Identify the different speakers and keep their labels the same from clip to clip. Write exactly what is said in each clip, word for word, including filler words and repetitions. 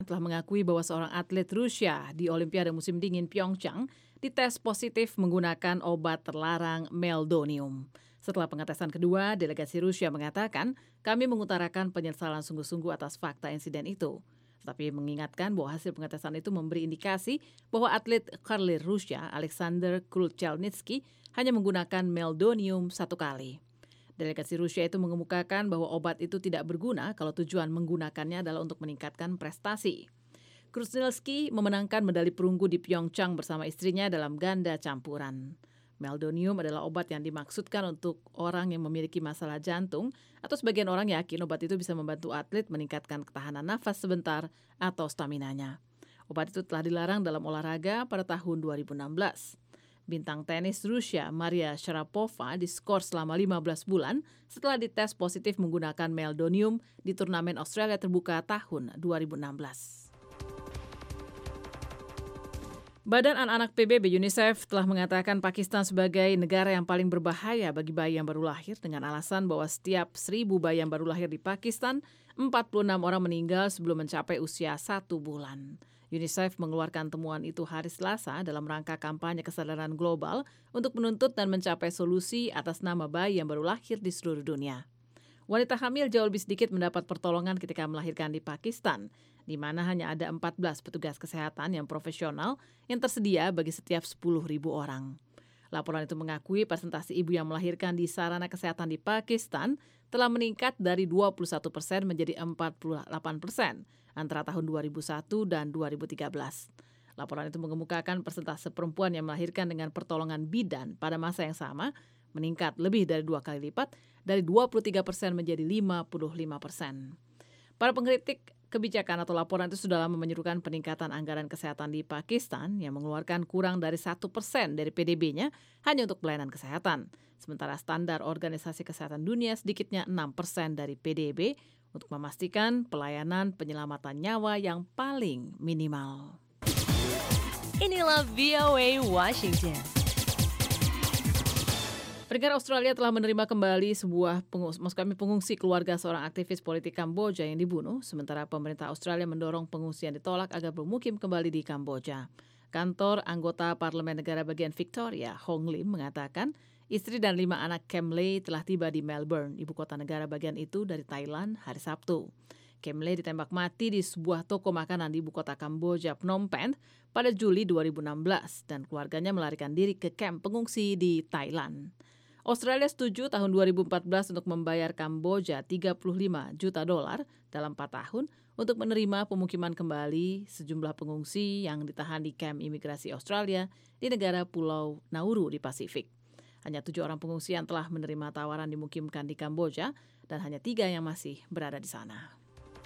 Speaker 1: telah mengakui bahwa seorang atlet Rusia di Olimpiade musim dingin Pyeongchang dites positif menggunakan obat terlarang meldonium. Setelah pengetesan kedua, delegasi Rusia mengatakan, kami mengutarakan penyesalan sungguh-sungguh atas fakta insiden itu. Tetapi mengingatkan bahwa hasil pengetesan itu memberi indikasi bahwa atlet curler Rusia Alexander Krulchelnitsky hanya menggunakan meldonium satu kali. Delegasi Rusia itu mengemukakan bahwa obat itu tidak berguna kalau tujuan menggunakannya adalah untuk meningkatkan prestasi. Krulchelnitsky memenangkan medali perunggu di Pyeongchang bersama istrinya dalam ganda campuran. Meldonium adalah obat yang dimaksudkan untuk orang yang memiliki masalah jantung atau sebagian orang yakin obat itu bisa membantu atlet meningkatkan ketahanan nafas sebentar atau staminanya. Obat itu telah dilarang dalam olahraga pada tahun dua ribu enam belas. Bintang tenis Rusia Maria Sharapova diskor selama lima belas bulan setelah dites positif menggunakan meldonium di turnamen Australia terbuka tahun dua ribu enam belas. Badan Anak-anak P B B UNICEF telah mengatakan Pakistan sebagai negara yang paling berbahaya bagi bayi yang baru lahir dengan alasan bahwa setiap seribu bayi yang baru lahir di Pakistan, empat puluh enam orang meninggal sebelum mencapai usia satu bulan. UNICEF mengeluarkan temuan itu hari Selasa dalam rangka kampanye kesadaran global untuk menuntut dan mencapai solusi atas nama bayi yang baru lahir di seluruh dunia. Wanita hamil jauh lebih sedikit mendapat pertolongan ketika melahirkan di Pakistan, di mana hanya ada empat belas petugas kesehatan yang profesional yang tersedia bagi setiap sepuluh ribu orang. Laporan itu mengakui persentase ibu yang melahirkan di sarana kesehatan di Pakistan telah meningkat dari dua puluh satu persen menjadi empat puluh delapan persen antara tahun dua ribu satu dan dua ribu tiga belas. Laporan itu mengemukakan persentase perempuan yang melahirkan dengan pertolongan bidan pada masa yang sama meningkat lebih dari dua kali lipat, dari dua puluh tiga persen menjadi lima puluh lima persen. Para pengkritik kebijakan atau laporan itu sudah lama menyerukan peningkatan anggaran kesehatan di Pakistan yang mengeluarkan kurang dari satu persen dari P D B-nya hanya untuk pelayanan kesehatan. Sementara standar Organisasi Kesehatan Dunia sedikitnya enam persen dari P D B untuk memastikan pelayanan penyelamatan nyawa yang paling minimal.
Speaker 2: Inilah V O A Washington.
Speaker 1: Pendengar, Australia telah menerima kembali sebuah pengus, maksud kami pengungsi keluarga seorang aktivis politik Kamboja yang dibunuh, sementara pemerintah Australia mendorong pengungsian ditolak agar bermukim kembali di Kamboja. Kantor anggota Parlemen Negara Bagian Victoria, Hong Lim, mengatakan istri dan lima anak Kem Ley telah tiba di Melbourne, ibu kota negara bagian itu, dari Thailand hari Sabtu. Kem Ley ditembak mati di sebuah toko makanan di ibu kota Kamboja, Phnom Penh, pada Juli dua ribu enam belas dan keluarganya melarikan diri ke kamp pengungsi di Thailand. Australia setuju tahun dua ribu empat belas untuk membayar Kamboja tiga puluh lima juta dolar dalam empat tahun untuk menerima pemukiman kembali sejumlah pengungsi yang ditahan di kamp imigrasi Australia di negara Pulau Nauru di Pasifik. Hanya tujuh orang pengungsi yang telah menerima tawaran dimukimkan di Kamboja dan hanya tiga yang masih berada di sana.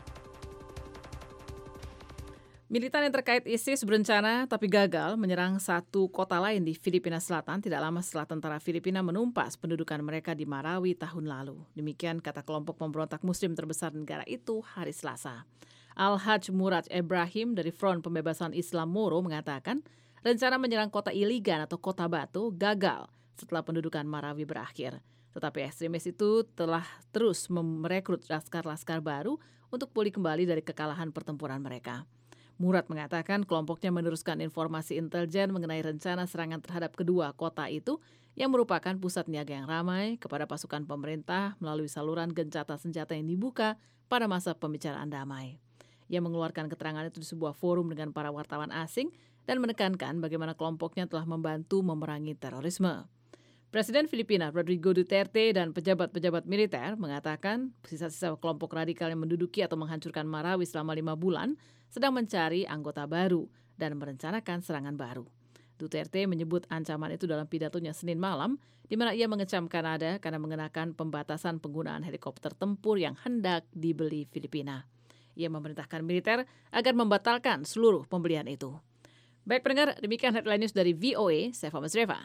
Speaker 1: Militan yang terkait ISIS berencana tapi gagal menyerang satu kota lain di Filipina Selatan tidak lama setelah tentara Filipina menumpas pendudukan mereka di Marawi tahun lalu. Demikian kata kelompok pemberontak muslim terbesar negara itu hari Selasa. Al-Haj Murad Ibrahim dari Front Pembebasan Islam Moro mengatakan rencana menyerang kota Iligan atau kota Batu gagal setelah pendudukan Marawi berakhir. Tetapi ekstremis itu telah terus merekrut laskar-laskar baru untuk pulih kembali dari kekalahan pertempuran mereka. Murad mengatakan kelompoknya meneruskan informasi intelijen mengenai rencana serangan terhadap kedua kota itu yang merupakan pusat niaga yang ramai kepada pasukan pemerintah melalui saluran gencatan senjata yang dibuka pada masa pembicaraan damai. Ia mengeluarkan keterangan itu di sebuah forum dengan para wartawan asing dan menekankan bagaimana kelompoknya telah membantu memerangi terorisme. Presiden Filipina Rodrigo Duterte dan pejabat-pejabat militer mengatakan sisa-sisa kelompok radikal yang menduduki atau menghancurkan Marawi selama lima bulan sedang mencari anggota baru dan merencanakan serangan baru. Duterte menyebut ancaman itu dalam pidatonya Senin malam, di mana ia mengecam Kanada karena mengenakan pembatasan penggunaan helikopter tempur yang hendak dibeli Filipina. Ia memerintahkan militer agar membatalkan seluruh pembelian itu. Baik pendengar, demikian headline news dari V O A, saya Fama Sreva.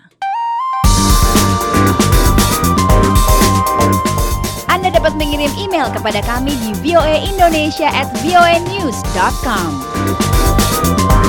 Speaker 2: Anda dapat mengirim email kepada kami di voaindonesia at voanews dot com.